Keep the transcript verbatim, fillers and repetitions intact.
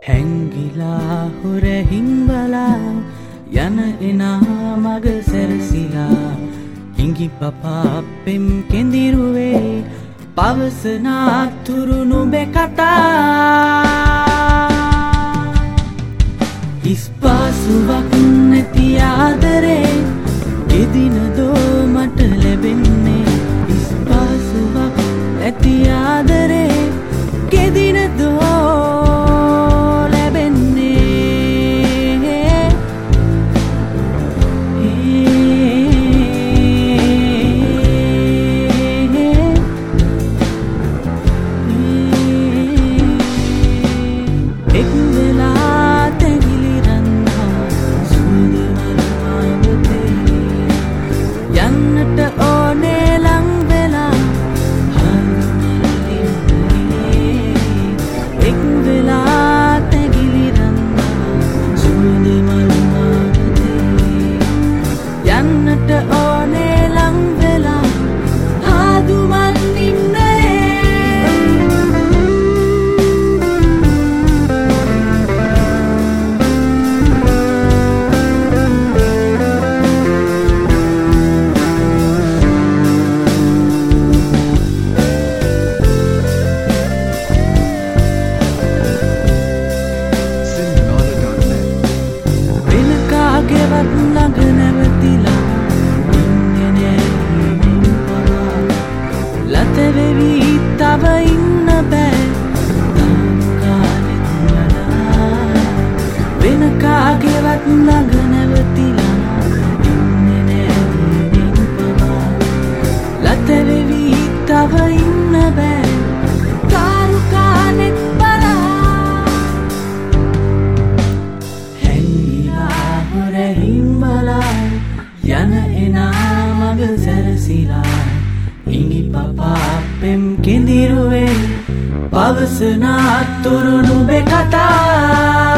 හැංගිලා හොරහින් බලා යන එනා මග සැරසිලා ඉඟි පපා පෙම් කෙඳිරුවේ පවසනා තුරු නුඹේ කතා ඉස්පාසුවක් නැති ආදරේ එදිනදෝ මට ලැබෙන්නේ ඉස්පාසුවක් නැති ආදරේ කෙදිනදෝ තව ඉන්න බෑ වෙන කාගේවත් ළඟ නැවතිලා ඉන්නේ නෑ පවා ලත වෙවි තව ඉන්න බෑ කාරුකානෙත් බලා හැංගිලා හොරහින් බලා යන එනා මග සැරසිලා ඉඟි පපා පෙම් කෙඳිරුවේ පවසනා තුරු නුඹේ කතා